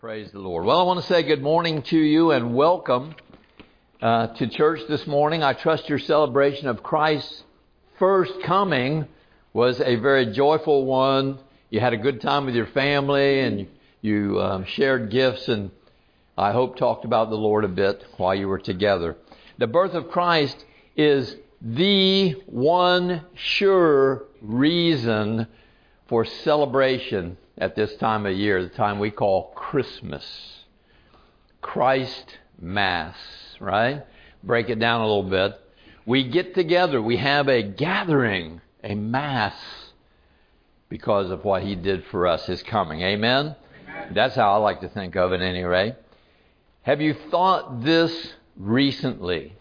Praise the Lord. Well, I want to say good morning to you and welcome to church this morning. I trust your celebration of Christ's first coming was a very joyful one. You had a good time with your family and you shared gifts and I hope talked about the Lord a bit while you were together. The birth of Christ is the one sure reason for celebration at this time of year, the time we call Christmas. Christ Mass, right? Break it down a little bit. We get together, we have a gathering, a Mass, because of what He did for us, His coming. Amen? Amen. That's how I like to think of it anyway. Have you thought this recently?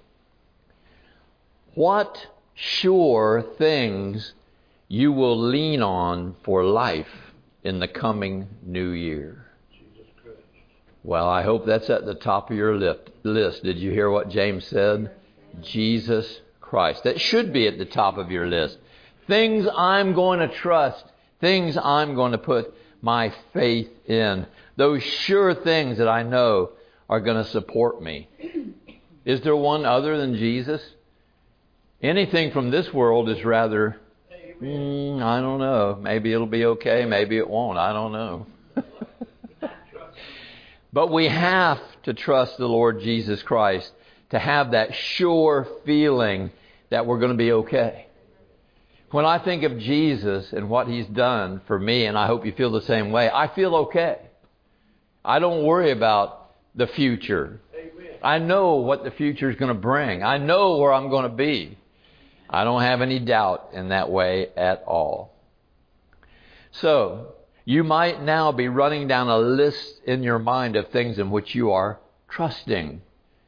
What sure things you will lean on for life in the coming new year? Well, I hope that's at the top of your list. Did you hear what James said? Jesus Christ. That should be at the top of your list. Things I'm going to trust. Things I'm going to put my faith in. Those sure things that I know are going to support me. Is there one other than Jesus? Anything from this world is rather, I don't know. Maybe it'll be okay. Maybe it won't. I don't know. But we have to trust the Lord Jesus Christ to have that sure feeling that we're going to be okay. When I think of Jesus and what He's done for me, and I hope you feel the same way, I feel okay. I don't worry about the future. I know what the future is going to bring. I know where I'm going to be. I don't have any doubt in that way at all. So, you might now be running down a list in your mind of things in which you are trusting.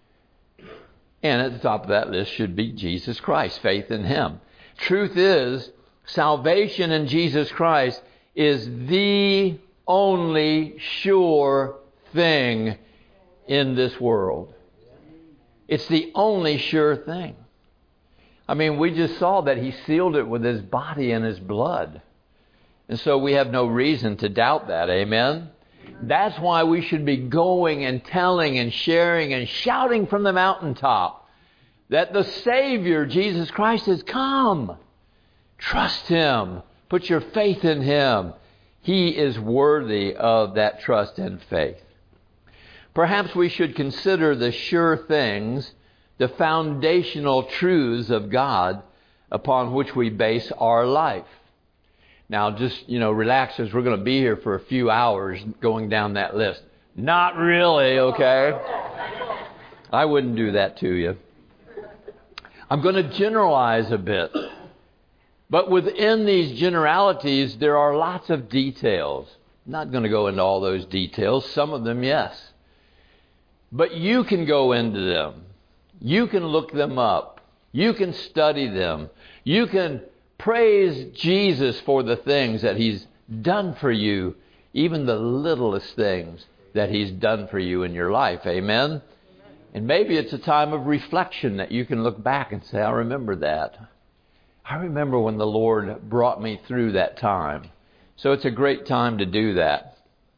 And at the top of that list should be Jesus Christ, faith in Him. Truth is, salvation in Jesus Christ is the only sure thing in this world. It's the only sure thing. I mean, we just saw that He sealed it with His body and His blood. And so we have no reason to doubt that. Amen? That's why we should be going and telling and sharing and shouting from the mountaintop that the Savior, Jesus Christ, has come. Trust Him. Put your faith in Him. He is worthy of that trust and faith. Perhaps we should consider the sure things, the foundational truths of God upon which we base our life. Now, just, relax, as we're going to be here for a few hours going down that list. Not really, okay? I wouldn't do that to you. I'm going to generalize a bit. But within these generalities, there are lots of details. I'm not going to go into all those details. Some of them, yes. But you can go into them. You can look them up. You can study them. You can praise Jesus for the things that He's done for you, even the littlest things that He's done for you in your life. Amen? And maybe it's a time of reflection that you can look back and say, I remember that. I remember when the Lord brought me through that time. So it's a great time to do that.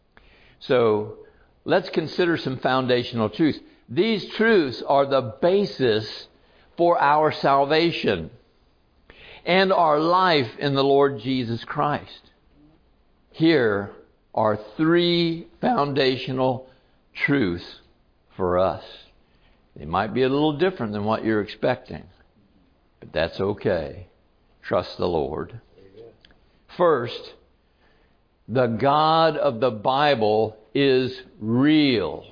So let's consider some foundational truths. These truths are the basis for our salvation and our life in the Lord Jesus Christ. Here are three foundational truths for us. They might be a little different than what you're expecting, but that's okay. Trust the Lord. First, the God of the Bible is real.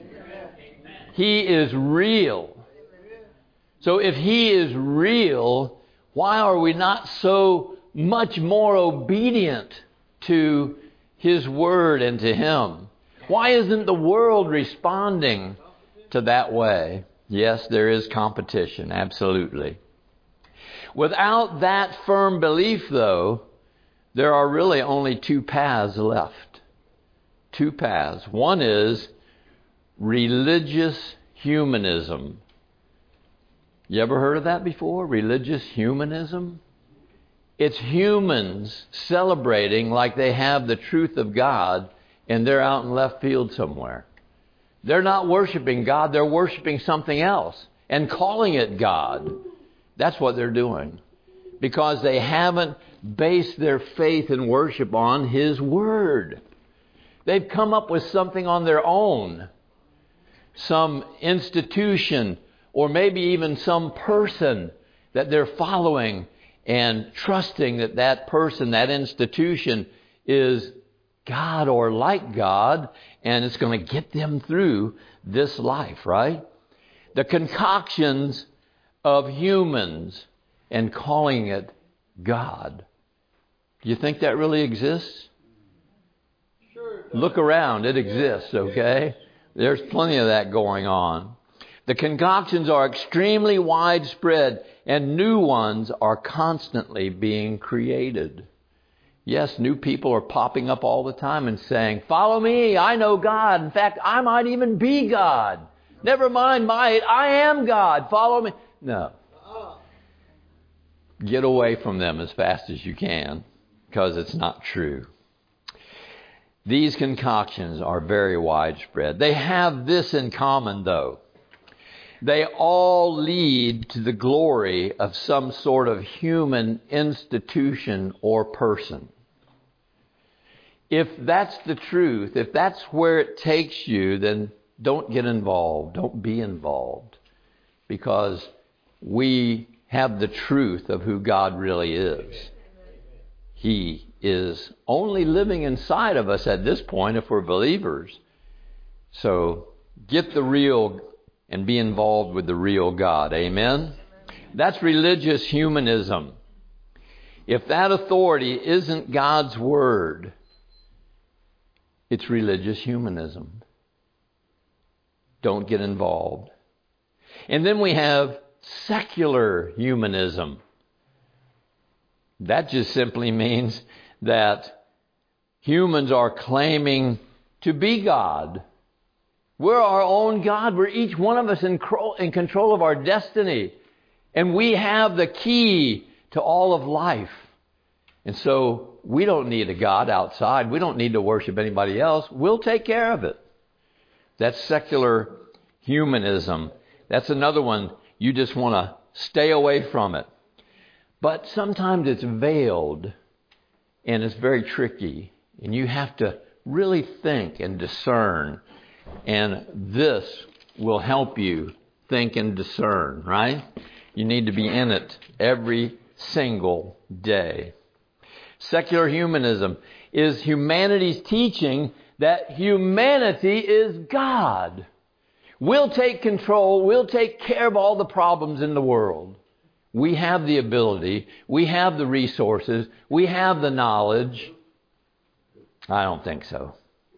He is real. So if He is real, why are we not so much more obedient to His Word and to Him? Why isn't the world responding to that way? Yes, there is competition, absolutely. Without that firm belief, though, there are really only two paths left. Two paths. One is religious humanism. You ever heard of that before? Religious humanism? It's humans celebrating like they have the truth of God and they're out in left field somewhere. They're not worshiping God. They're worshiping something else and calling it God. That's what they're doing. Because they haven't based their faith and worship on His Word. They've come up with something on their own. Some institution or maybe even some person that they're following and trusting that that person, that institution is God or like God, and it's going to get them through this life, right? The concoctions of humans and calling it God. Do you think that really exists? Sure. Look around. It exists, okay? There's plenty of that going on. The concoctions are extremely widespread, and new ones are constantly being created. Yes, new people are popping up all the time and saying, follow me, I know God. In fact, I might even be God. Never mind might, I am God. Follow me. No. Get away from them as fast as you can, because it's not true. These concoctions are very widespread. They have this in common, though. They all lead to the glory of some sort of human institution or person. If that's the truth, if that's where it takes you, then don't get involved. Don't be involved. Because we have the truth of who God really is. He is only living inside of us at this point if we're believers. So get the real and be involved with the real God. Amen? That's religious humanism. If that authority isn't God's Word, it's religious humanism. Don't get involved. And then we have secular humanism. That just simply means that humans are claiming to be God. We're our own God. We're each one of us in control of our destiny. And we have the key to all of life. And so we don't need a God outside. We don't need to worship anybody else. We'll take care of it. That's secular humanism. That's another one. You just want to stay away from it. But sometimes it's veiled and it's very tricky. And you have to really think and discern. And this will help you think and discern, right? You need to be in it every single day. Secular humanism is humanity's teaching that humanity is God. We'll take control. We'll take care of all the problems in the world. We have the ability. We have the resources. We have the knowledge. I don't think so.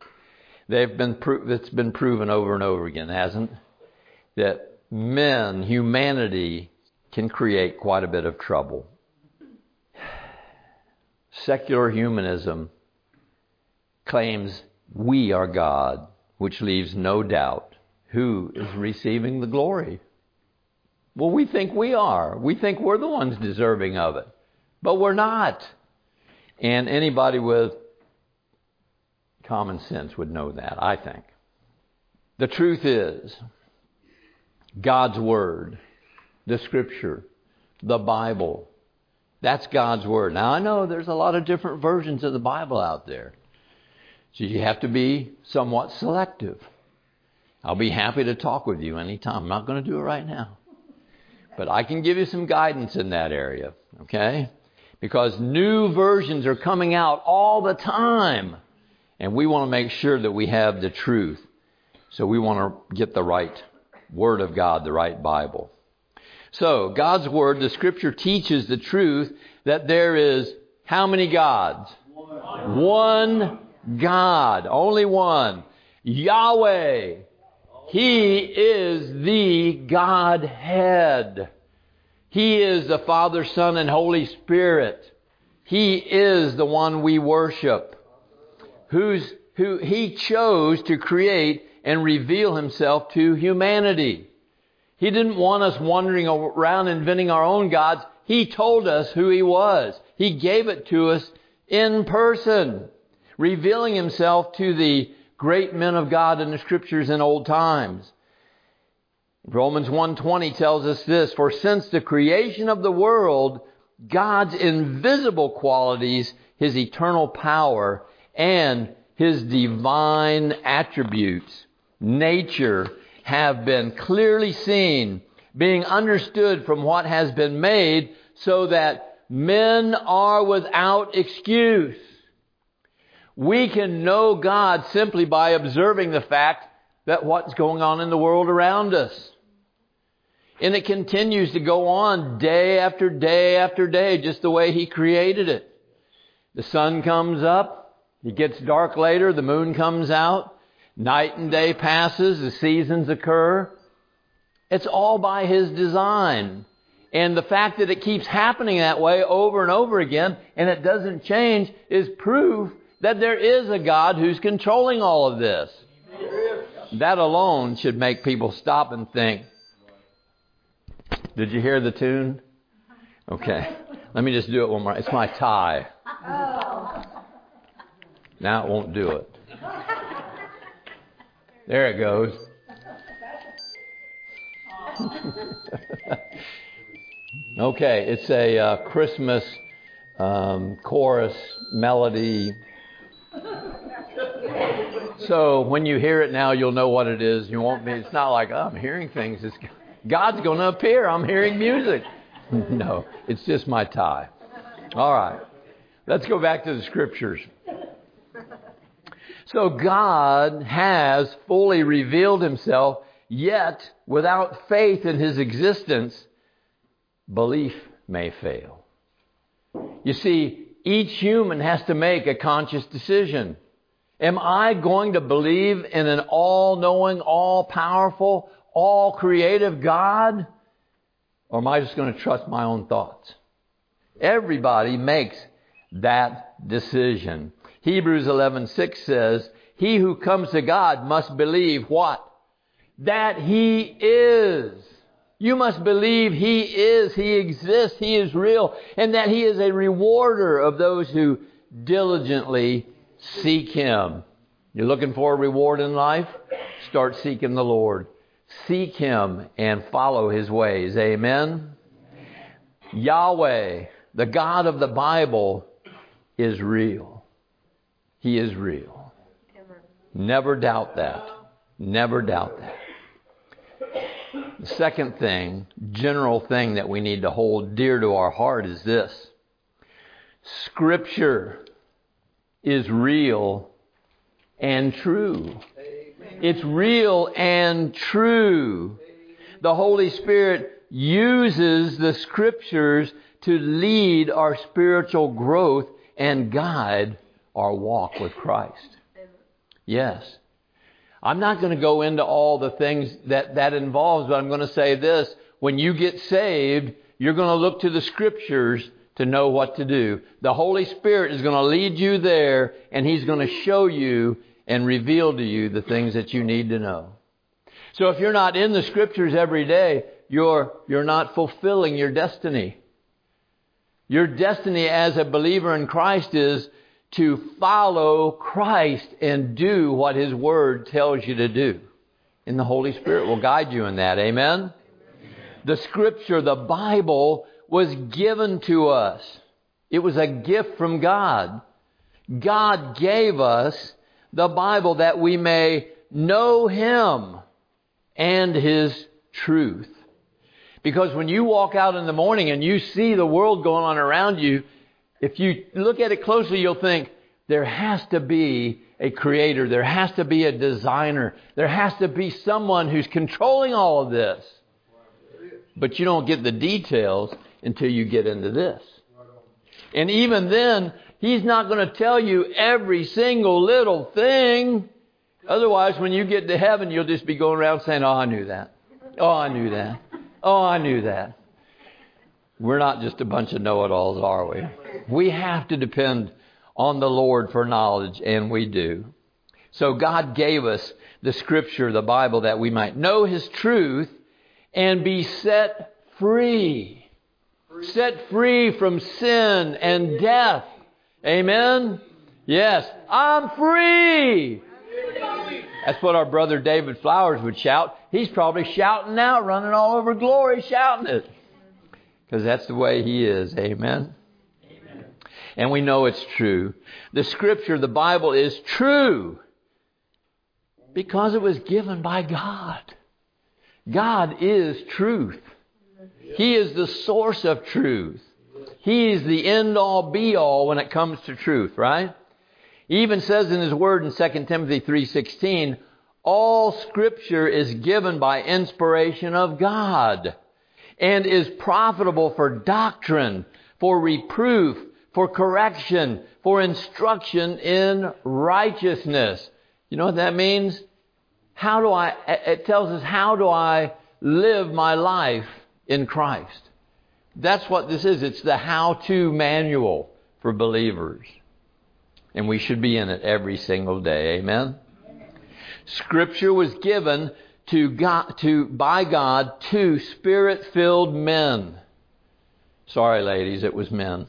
It's been proven over and over again, hasn't it? That humanity can create quite a bit of trouble. Secular humanism claims we are God, which leaves no doubt who is receiving the glory. Well, we think we are. We think we're the ones deserving of it. But we're not. And anybody with common sense would know that, I think. The truth is, God's Word, the Scripture, the Bible, that's God's Word. Now, I know there's a lot of different versions of the Bible out there. So you have to be somewhat selective. I'll be happy to talk with you anytime. I'm not going to do it right now. But I can give you some guidance in that area, okay? Because new versions are coming out all the time. And we want to make sure that we have the truth. So we want to get the right Word of God, the right Bible. So God's Word, the Scripture teaches the truth that there is how many gods? One God. Only one. Yahweh. He is the Godhead. He is the Father, Son, and Holy Spirit. He is the one we worship. Who He chose to create and reveal Himself to humanity. He didn't want us wandering around inventing our own gods. He told us who He was. He gave it to us in person. revealing Himself to the great men of God in the Scriptures in old times. Romans 1:20 tells us this, "For since the creation of the world, God's invisible qualities, His eternal power, and His divine attributes, nature, have been clearly seen, being understood from what has been made, so that men are without excuse." We can know God simply by observing the fact that what's going on in the world around us. And it continues to go on day after day after day, just the way He created it. The sun comes up, it gets dark later, the moon comes out, night and day passes, the seasons occur. It's all by His design. And the fact that it keeps happening that way over and over again, and it doesn't change, is proof that there is a God who's controlling all of this. That alone should make people stop and think. Did you hear the tune? Okay. Let me just do it one more. It's my tie. Now it won't do it. There it goes. Okay, it's a Christmas chorus melody. So when you hear it now, you'll know what it is. You won't be. It's not like, oh, I'm hearing things. It's, God's going to appear. I'm hearing music. No, it's just my tie. All right, let's go back to the Scriptures. So God has fully revealed Himself, yet without faith in His existence, belief may fail. You see, each human has to make a conscious decision. Am I going to believe in an all-knowing, all-powerful, all-creative God? Or am I just going to trust my own thoughts? Everybody makes that decision. Hebrews 11:6 says, "He who comes to God must believe" what? That He is. You must believe He is, He exists, He is real, and that He is a rewarder of those who diligently seek Him. You're looking for a reward in life? Start seeking the Lord. Seek Him and follow His ways. Amen? Yahweh, the God of the Bible, is real. He is real. Never doubt that. Never doubt that. The second thing, general thing that we need to hold dear to our heart is this. Scripture is real and true. It's real and true. The Holy Spirit uses the Scriptures to lead our spiritual growth and guide our walk with Christ. Yes. I'm not going to go into all the things that involves, but I'm going to say this. When you get saved, you're going to look to the Scriptures to know what to do. The Holy Spirit is going to lead you there, and He's going to show you and reveal to you the things that you need to know. So if you're not in the Scriptures every day, you're not fulfilling your destiny. Your destiny as a believer in Christ is to follow Christ and do what His Word tells you to do. And the Holy Spirit will guide you in that. Amen? The Scripture, the Bible, was given to us. It was a gift from God. God gave us the Bible that we may know Him and His truth. Because when you walk out in the morning and you see the world going on around you, if you look at it closely, you'll think, there has to be a creator. There has to be a designer. There has to be someone who's controlling all of this. But you don't get the details until you get into this. And even then, He's not going to tell you every single little thing. Otherwise, when you get to heaven, you'll just be going around saying, oh, I knew that. Oh, I knew that. Oh, I knew that. We're not just a bunch of know-it-alls, are we? We have to depend on the Lord for knowledge, and we do. So God gave us the Scripture, the Bible, that we might know His truth and be set free. Set free from sin and death. Amen? Yes, I'm free. That's what our brother David Flowers would shout. He's probably shouting now, running all over Glory, shouting it. Because that's the way he is. Amen? Amen. And we know it's true. The Scripture, the Bible, is true because it was given by God. God is truth. He is the source of truth. He is the end-all, be-all when it comes to truth, right? He even says in His Word in 2 Timothy 3:16, all Scripture is given by inspiration of God and is profitable for doctrine, for reproof, for correction, for instruction in righteousness. You know what that means? It tells us how do I live my life in Christ. That's what this is. It's the how-to manual for believers. And we should be in it every single day. Amen? Scripture was given by God to Spirit-filled men. Sorry, ladies, it was men.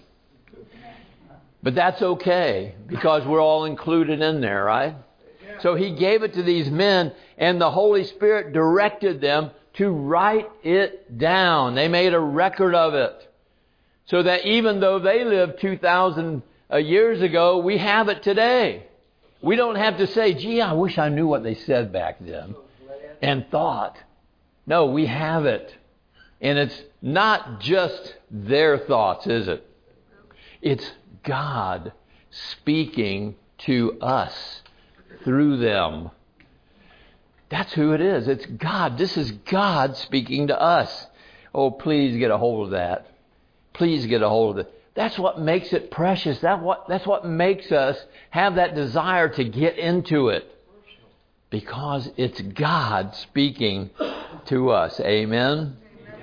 But that's okay, because we're all included in there, right? So He gave it to these men, and the Holy Spirit directed them to write it down. They made a record of it. So that even though they lived 2,000 years ago, we have it today. We don't have to say, gee, I wish I knew what they said back then and thought. No, we have it. And it's not just their thoughts, is it? It's God speaking to us through them. That's who it is. It's God. This is God speaking to us. Oh, please get a hold of that. Please get a hold of it. That's what makes it precious. That's what makes us have that desire to get into it. Because it's God speaking to us. Amen?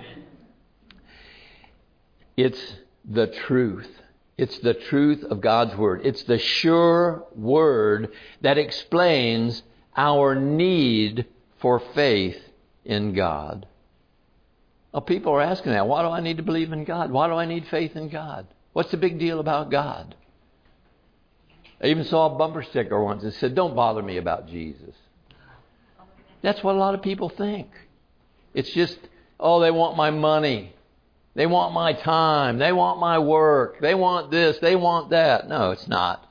It's the truth. It's the truth of God's Word. It's the sure Word that explains our need for faith in God. Well, people are asking that. Why do I need to believe in God? Why do I need faith in God? What's the big deal about God? I even saw a bumper sticker once that said, don't bother me about Jesus. That's what a lot of people think. It's just, they want my money. They want my time. They want my work. They want this. They want that. No, it's not.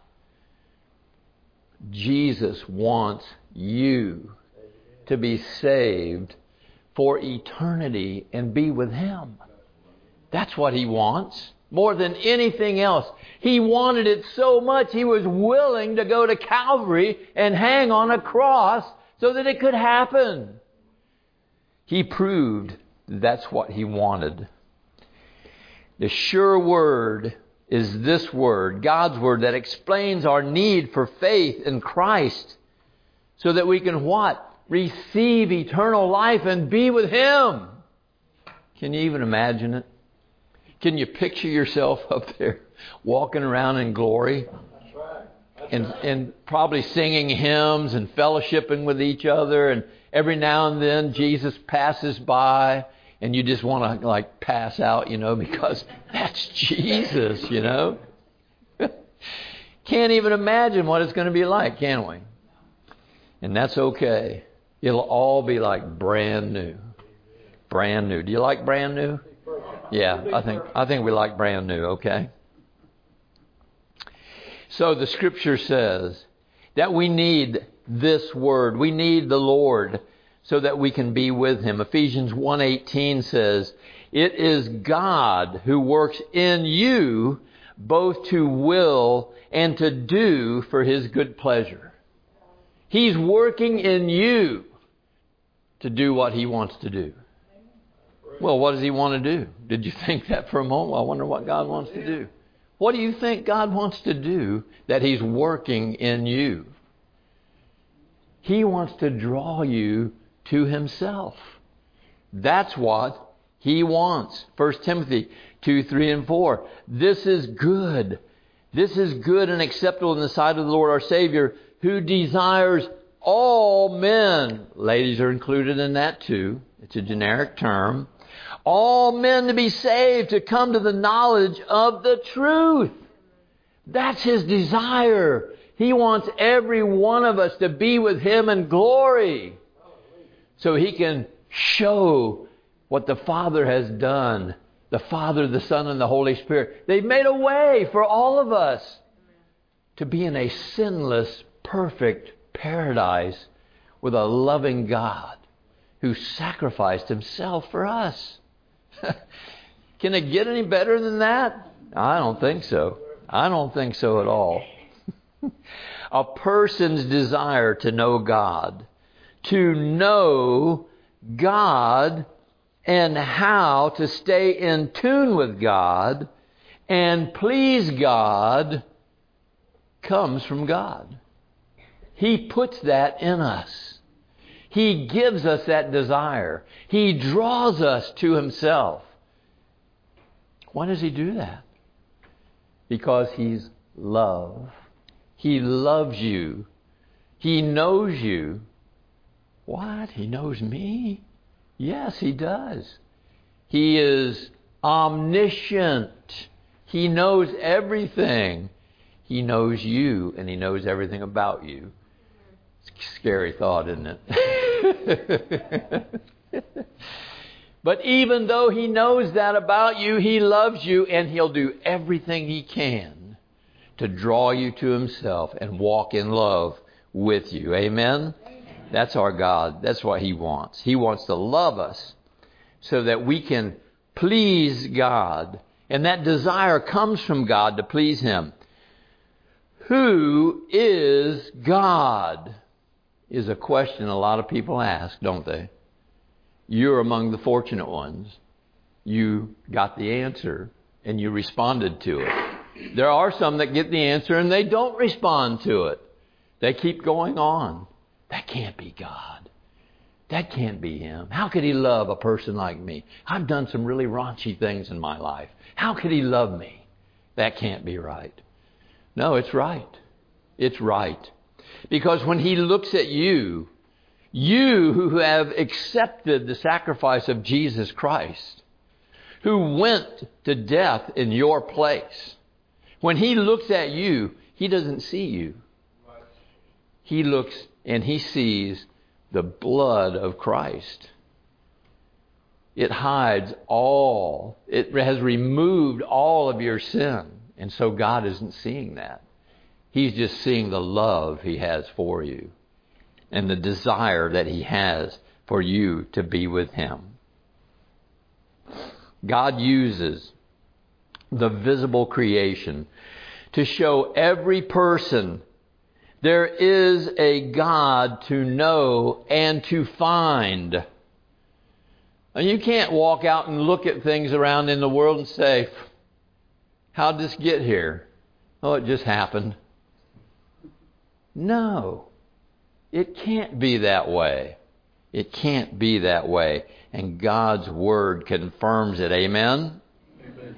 Jesus wants you to be saved for eternity and be with Him. That's what He wants. More than anything else. He wanted it so much, He was willing to go to Calvary and hang on a cross so that it could happen. He proved that's what He wanted. The sure Word is this Word, God's Word, that explains our need for faith in Christ so that we can what? Receive eternal life and be with Him. Can you even imagine it? Can you picture yourself up there walking around in glory and probably singing hymns and fellowshipping with each other, and every now and then Jesus passes by and you just want to pass out, because that's Jesus, Can't even imagine what it's going to be like, can we? And that's okay. It'll all be like brand new. Brand new. Do you like brand new? Yeah, I think we like brand new, okay? So the Scripture says that we need this Word. We need the Lord so that we can be with Him. Ephesians 1:18 says, it is God who works in you both to will and to do for His good pleasure. He's working in you to do what He wants to do. Well, what does He want to do? Did you think that for a moment? Well, I wonder what God wants to do. What do you think God wants to do that He's working in you? He wants to draw you to Himself. That's what He wants. 1 Timothy 2:3 and 4. This is good. This is good and acceptable in the sight of the Lord our Savior, who desires all men. Ladies are included in that too. It's a generic term. All men to be saved, to come to the knowledge of the truth. That's His desire. He wants every one of us to be with Him in glory, so He can show what the Father has done. The Father, the Son, and the Holy Spirit. They've made a way for all of us to be in a sinless, perfect paradise with a loving God who sacrificed Himself for us. Can it get any better than that? I don't think so. I don't think so at all. A person's desire to know God, and how to stay in tune with God and please God comes from God. He puts that in us. He gives us that desire. He draws us to Himself. Why does He do that? Because He's love. He loves you. He knows you. What? He knows me? Yes, He does. He is omniscient. He knows everything. He knows you, and He knows everything about you. It's a scary thought, isn't it? But even though He knows that about you, He loves you, and He'll do everything He can to draw you to Himself and walk in love with you. Amen? That's our God. That's what He wants. He wants to love us so that we can please God. And that desire comes from God to please Him. Who is God? Is a question a lot of people ask, don't they? You're among the fortunate ones. You got the answer and you responded to it. There are some that get the answer and they don't respond to it. They keep going on. That can't be God. That can't be Him. How could He love a person like me? I've done some really raunchy things in my life. How could He love me? That can't be right. No, it's right. It's right. Because when He looks at you, you who have accepted the sacrifice of Jesus Christ, who went to death in your place, when He looks at you, He doesn't see you. He looks and He sees the blood of Christ. It hides all. It has removed all of your sin. And so God isn't seeing that. He's just seeing the love He has for you and the desire that He has for you to be with Him. God uses the visible creation to show every person there is a God to know and to find. And you can't walk out and look at things around in the world and say, how'd this get here? Oh, it just happened. No, it can't be that way. It can't be that way. And God's Word confirms it. Amen? Amen.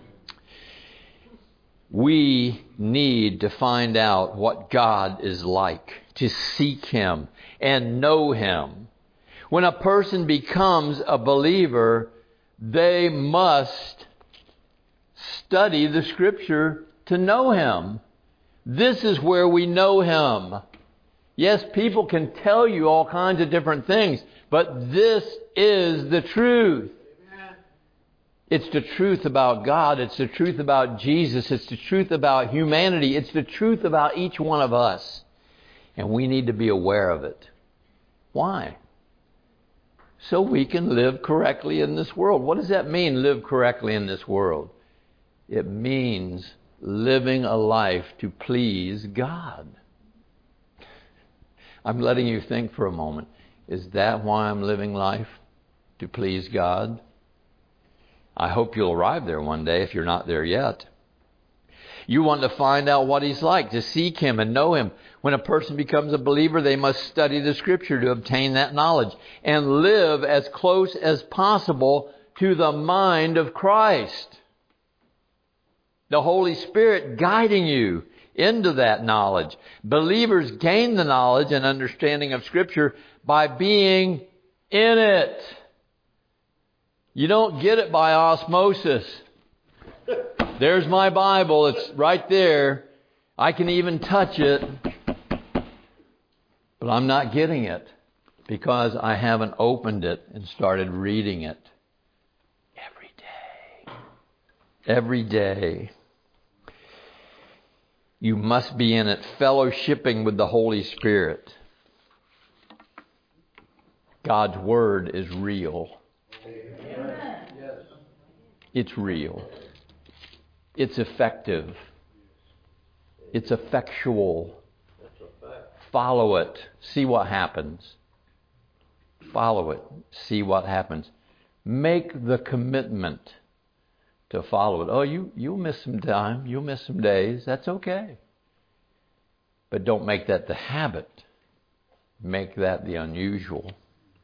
We need to find out what God is like, to seek Him and know Him. When a person becomes a believer, they must study the Scripture to know Him. This is where we know Him. Yes, people can tell you all kinds of different things, but this is the truth. It's the truth about God. It's the truth about Jesus. It's the truth about humanity. It's the truth about each one of us. And we need to be aware of it. Why? So we can live correctly in this world. What does that mean, live correctly in this world? It means living a life to please God. I'm letting you think for a moment. Is that why I'm living life? To please God? I hope you'll arrive there one day if you're not there yet. You want to find out what He's like, to seek Him and know Him. When a person becomes a believer, they must study the Scripture to obtain that knowledge and live as close as possible to the mind of Christ. The Holy Spirit guiding you into that knowledge. Believers gain the knowledge and understanding of Scripture by being in it. You don't get it by osmosis. There's my Bible. It's right there. I can even touch it, but I'm not getting it because I haven't opened it and started reading it every day. Every day. You must be in it, fellowshipping with the Holy Spirit. God's Word is real. Amen. Yes. It's real. It's effective. It's effectual. Follow it. See what happens. Follow it. See what happens. Make the commitment to follow it. Oh, you'll miss some time. You'll miss some days. That's okay. But don't make that the habit. Make that the unusual.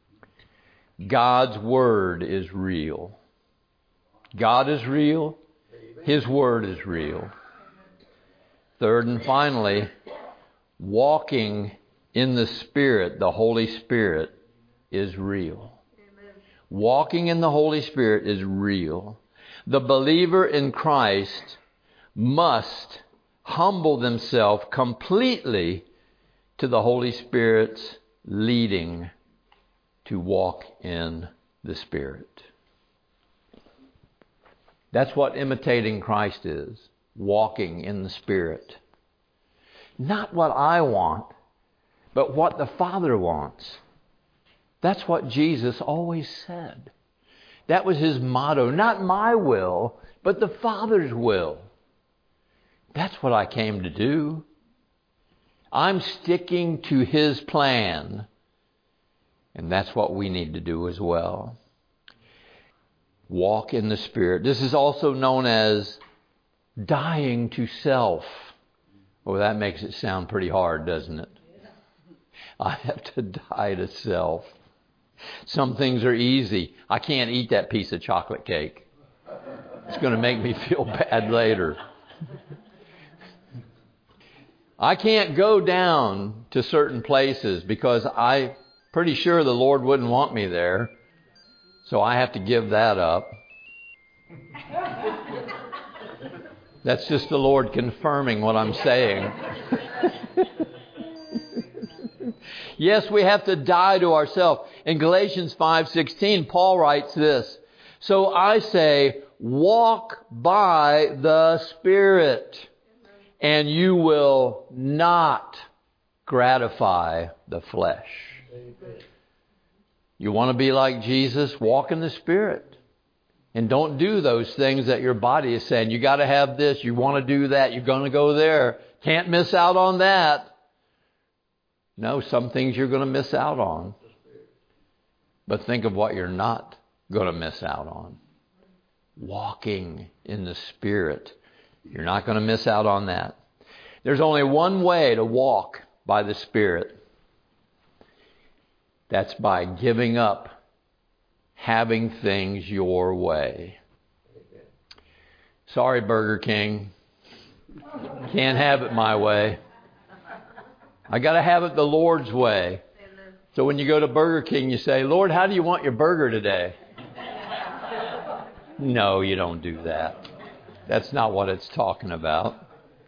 God's Word is real. God is real. His Word is real. Third and finally, walking in the Spirit, the Holy Spirit, is real. Amen. Walking in the Holy Spirit is real. The believer in Christ must humble themselves completely to the Holy Spirit's leading to walk in the Spirit. That's what imitating Christ is. Walking in the Spirit. Not what I want, but what the Father wants. That's what Jesus always said. That was His motto. Not my will, but the Father's will. That's what I came to do. I'm sticking to His plan. And that's what we need to do as well. Walk in the Spirit. This is also known as dying to self. Well, that makes it sound pretty hard, doesn't it? I have to die to self. Some things are easy. I can't eat that piece of chocolate cake. It's going to make me feel bad later. I can't go down to certain places because I'm pretty sure the Lord wouldn't want me there. So I have to give that up. That's just the Lord confirming what I'm saying. Yes, we have to die to ourselves. In Galatians 5:16, Paul writes this. So I say, walk by the Spirit, and you will not gratify the flesh. You want to be like Jesus? Walk in the Spirit. And don't do those things that your body is saying. You got to have this. You want to do that. You're going to go there. Can't miss out on that. No, some things you're going to miss out on. But think of what you're not going to miss out on. Walking in the Spirit. You're not going to miss out on that. There's only one way to walk by the Spirit. That's by giving up having things your way. Sorry, Burger King. Can't have it my way. I got to have it the Lord's way. So when you go to Burger King, you say, Lord, how do you want your burger today? No, you don't do that. That's not what it's talking about.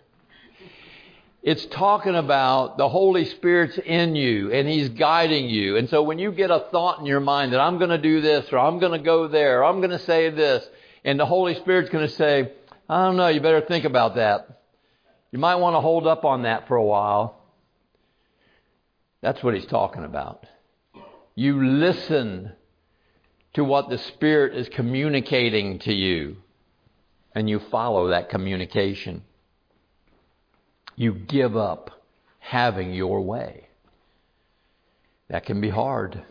It's talking about the Holy Spirit's in you and He's guiding you. And so when you get a thought in your mind that I'm going to do this or I'm going to go there or I'm going to say this, and the Holy Spirit's going to say, I don't know, you better think about that. You might want to hold up on that for a while. That's what He's talking about. You listen to what the Spirit is communicating to you and you follow that communication. You give up having your way. That can be hard.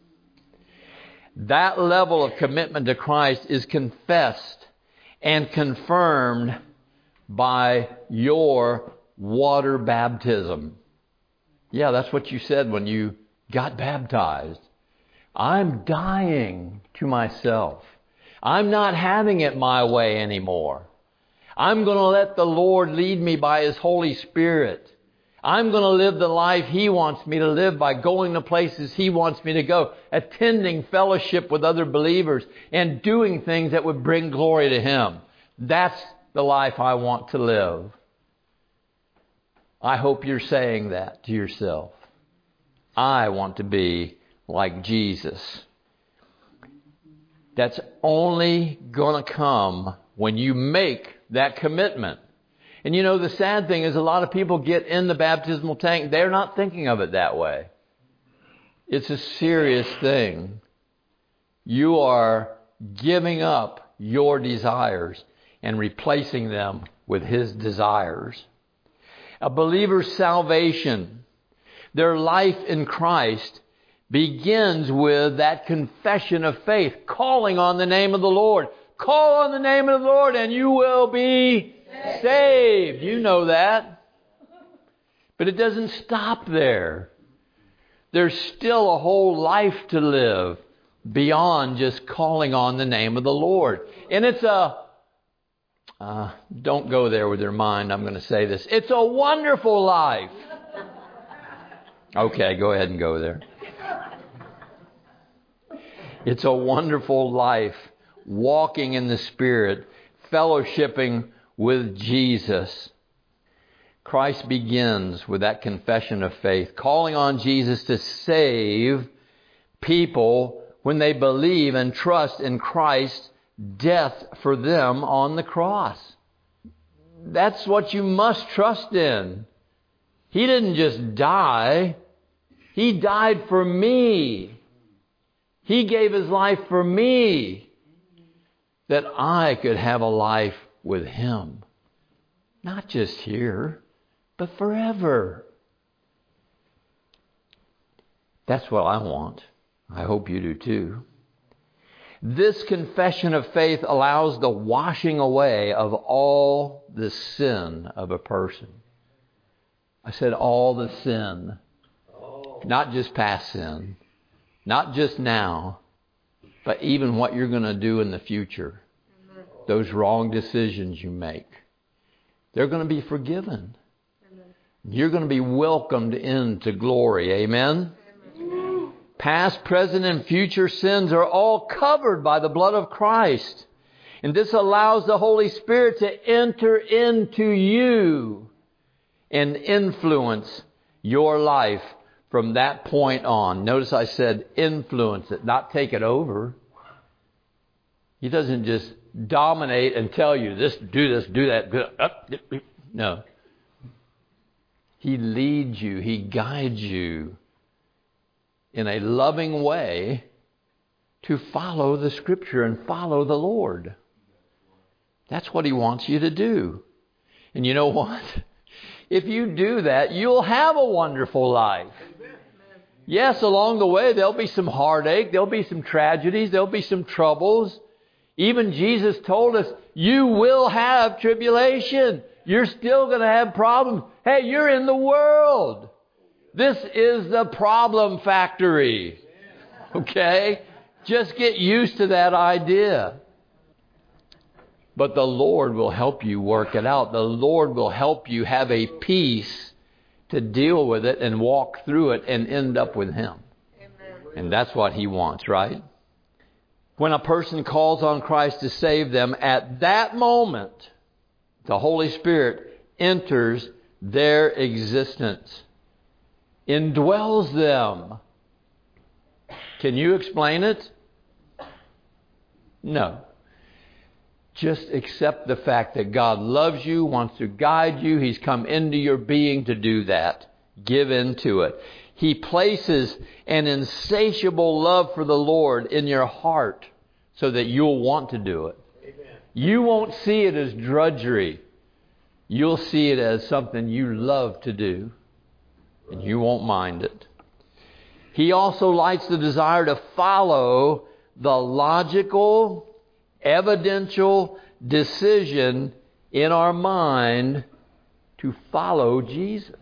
That level of commitment to Christ is confessed and confirmed by your water baptism. Yeah, that's what you said when you got baptized. I'm dying to myself. I'm not having it my way anymore. I'm going to let the Lord lead me by His Holy Spirit. I'm going to live the life He wants me to live by going to places He wants me to go, attending fellowship with other believers, and doing things that would bring glory to Him. That's the life I want to live. I hope you're saying that to yourself. I want to be like Jesus. That's only going to come when you make that commitment. And you know, the sad thing is a lot of people get in the baptismal tank. They're not thinking of it that way. It's a serious thing. You are giving up your desires and replacing them with His desires. A believer's salvation, their life in Christ, begins with that confession of faith, calling on the name of the Lord. Call on the name of the Lord and you will be saved. You know that. But it doesn't stop there. There's still a whole life to live beyond just calling on the name of the Lord. And it's don't go there with your mind. I'm going to say this. It's a wonderful life. Okay, go ahead and go there. It's a wonderful life, walking in the Spirit, fellowshipping with Jesus. Christ begins with that confession of faith, calling on Jesus to save people when they believe and trust in Christ's death for them on the cross. That's what you must trust in. He didn't just die. He died for me. He gave His life for me that I could have a life with Him. Not just here, but forever. That's what I want. I hope you do too. This confession of faith allows the washing away of all the sin of a person. I said all the sin. Not just past sin. Not just now, but even what you're going to do in the future. Those wrong decisions you make. They're going to be forgiven. You're going to be welcomed into glory. Amen? Past, present, and future sins are all covered by the blood of Christ. And this allows the Holy Spirit to enter into you and influence your life from that point on. Notice I said influence it, not take it over. He doesn't just dominate and tell you this, do that. No. He leads you. He guides you in a loving way to follow the Scripture and follow the Lord. That's what He wants you to do. And you know what? If you do that, you'll have a wonderful life. Yes, along the way, there'll be some heartache, there'll be some tragedies, there'll be some troubles. Even Jesus told us, you will have tribulation. You're still going to have problems. Hey, you're in the world. This is the problem factory. Okay? Just get used to that idea. But the Lord will help you work it out. The Lord will help you have a peace to deal with it and walk through it and end up with Him. Amen. And that's what He wants, right? When a person calls on Christ to save them, at that moment, the Holy Spirit enters their existence, indwells them. Can you explain it? No. Just accept the fact that God loves you, wants to guide you. He's come into your being to do that. Give in to it. He places an insatiable love for the Lord in your heart so that you'll want to do it. Amen. You won't see it as drudgery. You'll see it as something you love to do, and you won't mind it. He also lights the desire to follow the logical, evidential decision in our mind to follow Jesus.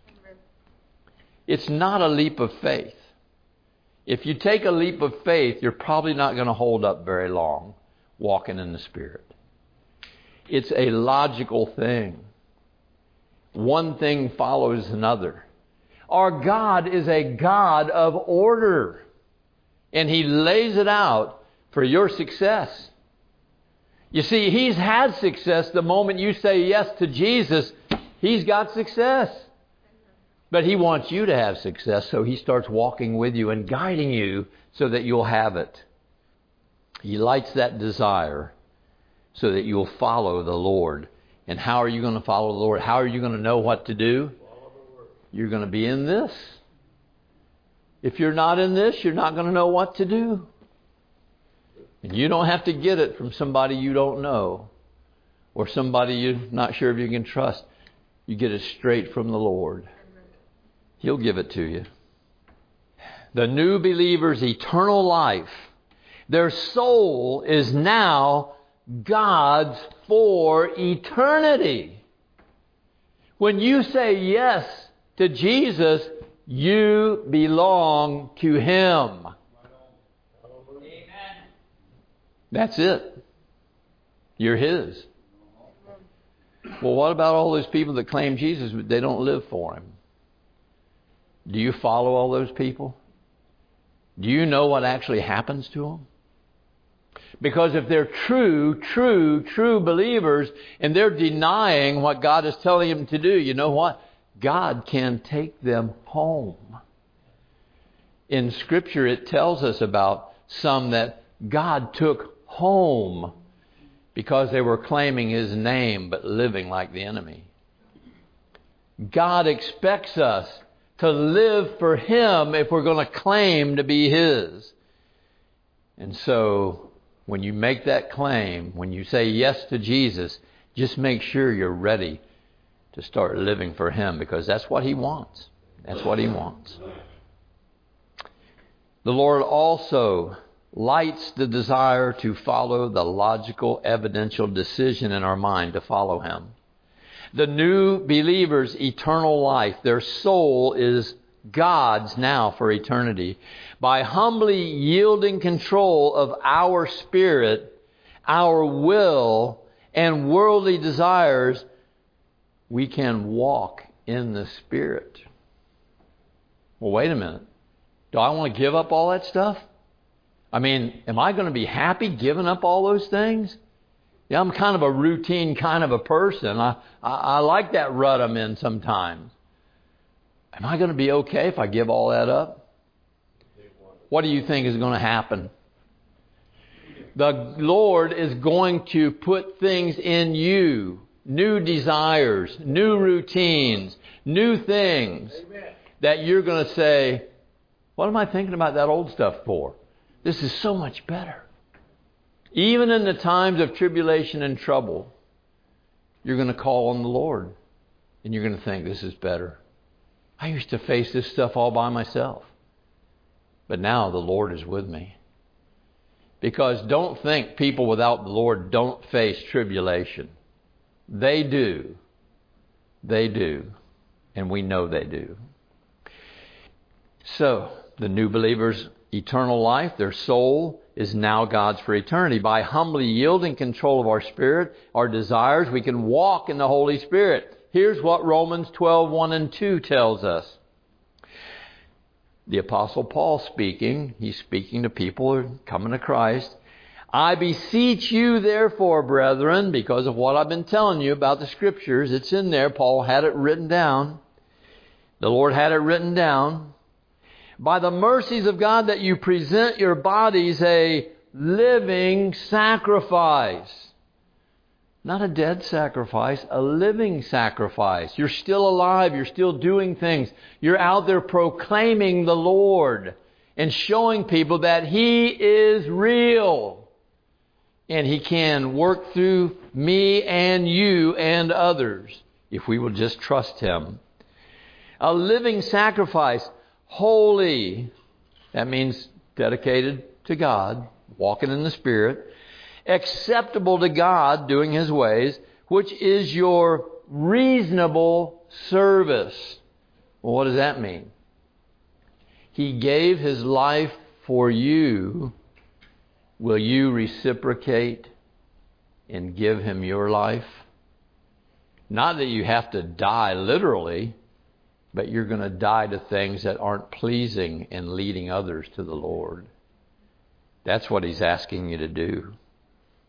It's not a leap of faith. If you take a leap of faith, you're probably not going to hold up very long walking in the Spirit. It's a logical thing. One thing follows another. Our God is a God of order, and He lays it out for your success. You see, He's had success the moment you say yes to Jesus. He's got success. But He wants you to have success, so He starts walking with you and guiding you so that you'll have it. He lights that desire so that you'll follow the Lord. And how are you going to follow the Lord? How are you going to know what to do? You're going to be in this. If you're not in this, you're not going to know what to do. And you don't have to get it from somebody you don't know or somebody you're not sure if you can trust. You get it straight from the Lord. He'll give it to you. The new believer's eternal life, their soul is now God's for eternity. When you say yes to Jesus, you belong to Him. Amen. That's it. You're His. Well, what about all those people that claim Jesus, but they don't live for Him? Do you follow all those people? Do you know what actually happens to them? Because if they're true believers and they're denying what God is telling them to do, you know what? God can take them home. In Scripture, it tells us about some that God took home because they were claiming His name but living like the enemy. God expects us to live for Him if we're going to claim to be His. And so, when you make that claim, when you say yes to Jesus, just make sure you're ready to start living for Him, because that's what He wants. That's what He wants. The Lord also lights the desire to follow the logical, evidential decision in our mind to follow Him. The new believer's eternal life, their soul is God's now for eternity. By humbly yielding control of our spirit, our will, and worldly desires, we can walk in the Spirit. Well, wait a minute. Do I want to give up all that stuff? I mean, am I going to be happy giving up all those things? Yeah, I'm kind of a routine kind of a person. I like that rut I'm in sometimes. Am I going to be okay if I give all that up? What do you think is going to happen? The Lord is going to put things in you, new desires, new routines, new things that you're going to say, what am I thinking about that old stuff for? This is so much better. Even in the times of tribulation and trouble, you're going to call on the Lord and you're going to think, this is better. I used to face this stuff all by myself. But now the Lord is with me. Because don't think people without the Lord don't face tribulation. They do. They do. And we know they do. So, the new believer's eternal life, their soul, is now God's for eternity. By humbly yielding control of our spirit, our desires, we can walk in the Holy Spirit. Here's what Romans 12:1 and 2 tells us. The Apostle Paul speaking, he's speaking to people who are coming to Christ. I beseech you, therefore, brethren, because of what I've been telling you about the Scriptures, it's in there. Paul had it written down. The Lord had it written down. By the mercies of God, that you present your bodies a living sacrifice. Not a dead sacrifice, a living sacrifice. You're still alive. You're still doing things. You're out there proclaiming the Lord and showing people that He is real. And He can work through me and you and others if we will just trust Him. A living sacrifice, holy. That means dedicated to God, walking in the Spirit. Acceptable to God, doing His ways, which is your reasonable service. Well, what does that mean? He gave His life for you. Will you reciprocate and give Him your life? Not that you have to die literally, but you're going to die to things that aren't pleasing and leading others to the Lord. That's what He's asking you to do.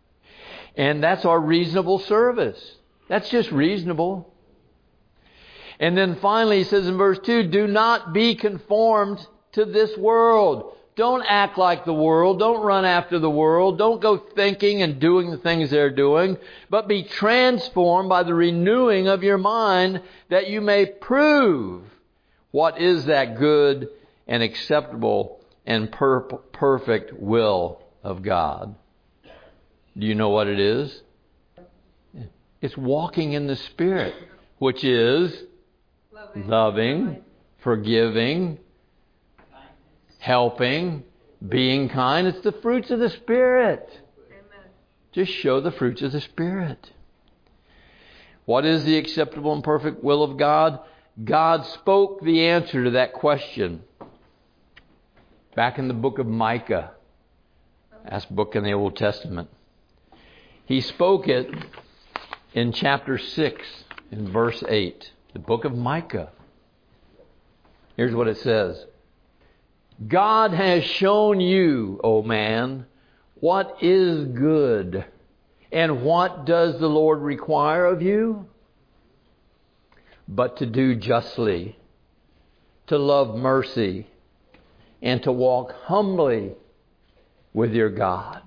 And that's our reasonable service. That's just reasonable. And then finally he says in verse 2, do not be conformed to this world. Don't act like the world. Don't run after the world. Don't go thinking and doing the things they're doing. But be transformed by the renewing of your mind, that you may prove what is that good and acceptable and perfect will of God. Do you know what it is? It's walking in the Spirit, which is loving, forgiving, helping, being kind. It's the fruits of the Spirit. Amen. Just show the fruits of the Spirit. What is the acceptable and perfect will of God? God spoke the answer to that question back in the book of Micah. Last book in the Old Testament. He spoke it in chapter 6, in verse 8. The book of Micah. Here's what it says. God has shown you, O man, what is good. And what does the Lord require of you? But to do justly, to love mercy, and to walk humbly with your God.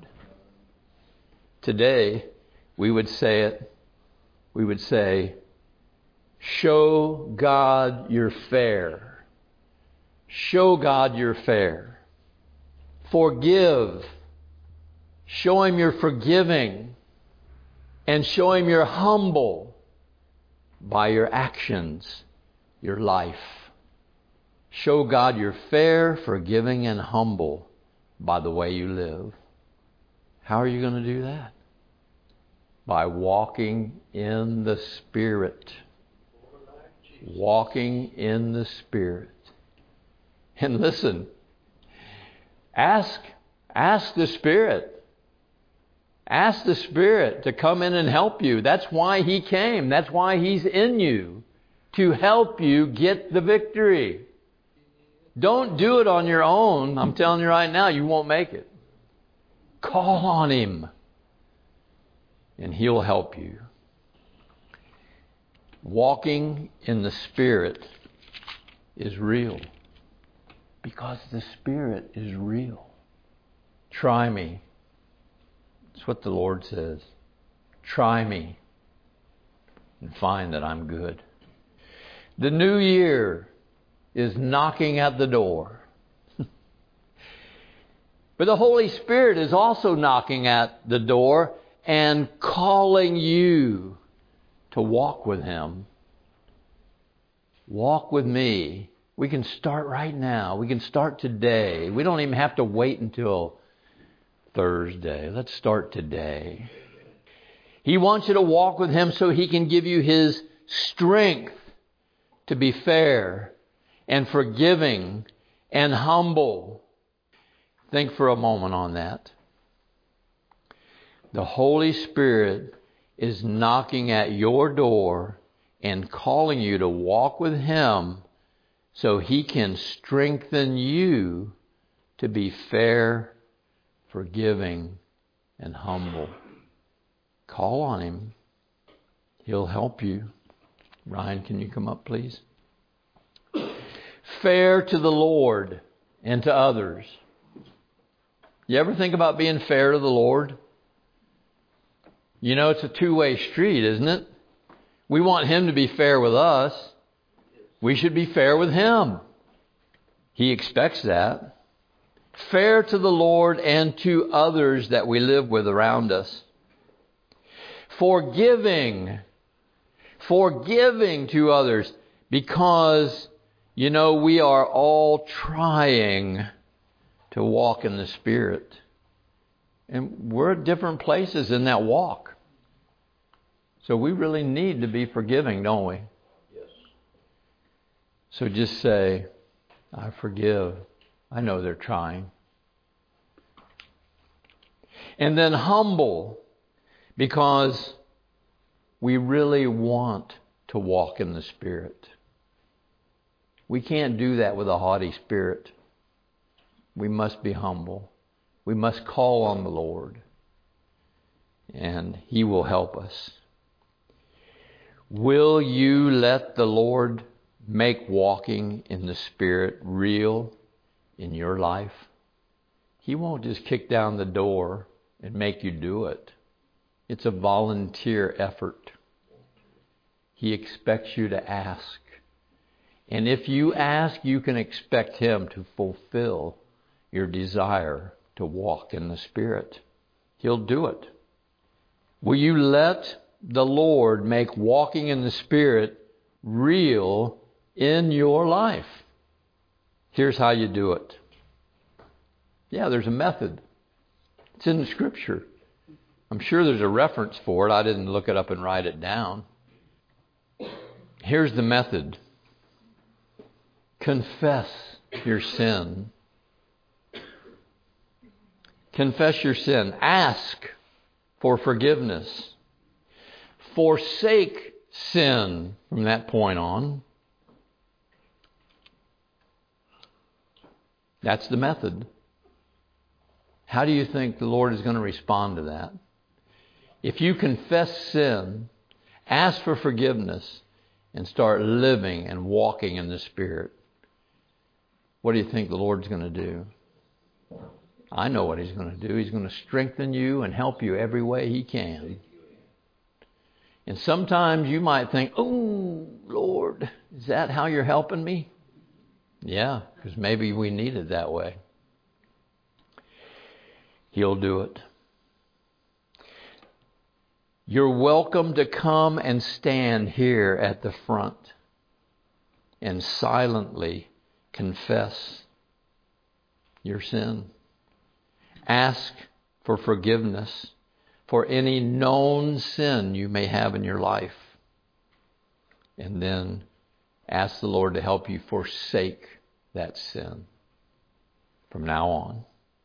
Today, we would say it. We would say, show God you're fair. Show God you're fair. Forgive. Show Him you're forgiving. And show Him you're humble by your actions, your life. Show God you're fair, forgiving, and humble by the way you live. How are you going to do that? By walking in the Spirit. Walking in the Spirit. And listen, ask the Spirit. Ask the Spirit to come in and help you. That's why He came. That's why He's in you. To help you get the victory. Don't do it on your own. I'm telling you right now, you won't make it. Call on Him. And He'll help you. Walking in the Spirit is real. Because the Spirit is real. Try me. That's what the Lord says. Try me and find that I'm good. The new year is knocking at the door. But the Holy Spirit is also knocking at the door and calling you to walk with Him. Walk with me. We can start right now. We can start today. We don't even have to wait until Thursday. Let's start today. He wants you to walk with Him so He can give you His strength to be fair and forgiving and humble. Think for a moment on that. The Holy Spirit is knocking at your door and calling you to walk with Him so He can strengthen you to be fair, forgiving, and humble. Call on Him. He'll help you. Ryan, can you come up, please? Fair to the Lord and to others. You ever think about being fair to the Lord? You know, it's a two-way street, isn't it? We want Him to be fair with us. We should be fair with Him. He expects that. Fair to the Lord and to others that we live with around us. Forgiving to others, because, you know, we are all trying to walk in the Spirit. And we're at different places in that walk. So we really need to be forgiving, don't we? Yes. So just say, I forgive. I know they're trying. And then humble, because we really want to walk in the Spirit. We can't do that with a haughty spirit. We must be humble. We must call on the Lord, and He will help us. Will you let the Lord make walking in the Spirit real in your life? He won't just kick down the door and make you do it. It's a volunteer effort. He expects you to ask. And if you ask, you can expect Him to fulfill your desire to walk in the Spirit. He'll do it. Will you let the Lord make walking in the Spirit real in your life? Here's how you do it. Yeah, there's a method. It's in the Scripture. I'm sure there's a reference for it. I didn't look it up and write it down. Here's the method. Confess your sin. Confess your sin. Ask for forgiveness. Forsake sin from that point on. That's the method. How do you think the Lord is going to respond to that? If you confess sin, ask for forgiveness, and start living and walking in the Spirit, what do you think the Lord's going to do? I know what He's going to do. He's going to strengthen you and help you every way He can. And sometimes you might think, oh, Lord, is that how you're helping me? Yeah, because maybe we need it that way. He'll do it. You're welcome to come and stand here at the front and silently confess your sin. Ask for forgiveness for any known sin you may have in your life. And then ask the Lord to help you forsake that sin from now on.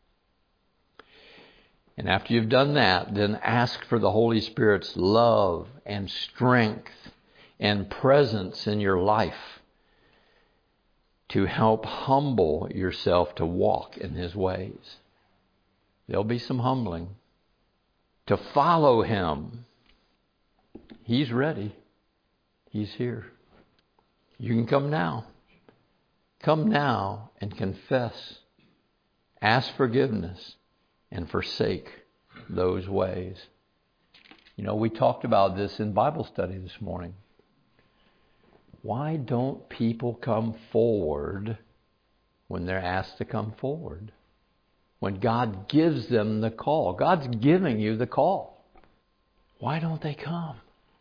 And after you've done that, then ask for the Holy Spirit's love and strength and presence in your life to help humble yourself to walk in His ways. There'll be some humbling. To follow Him. He's ready. He's here. You can come now. Come now and confess. Ask forgiveness. And forsake those ways. You know, we talked about this in Bible study this morning. Why don't people come forward when they're asked to come forward? When God gives them the call. God's giving you the call. Why don't they come?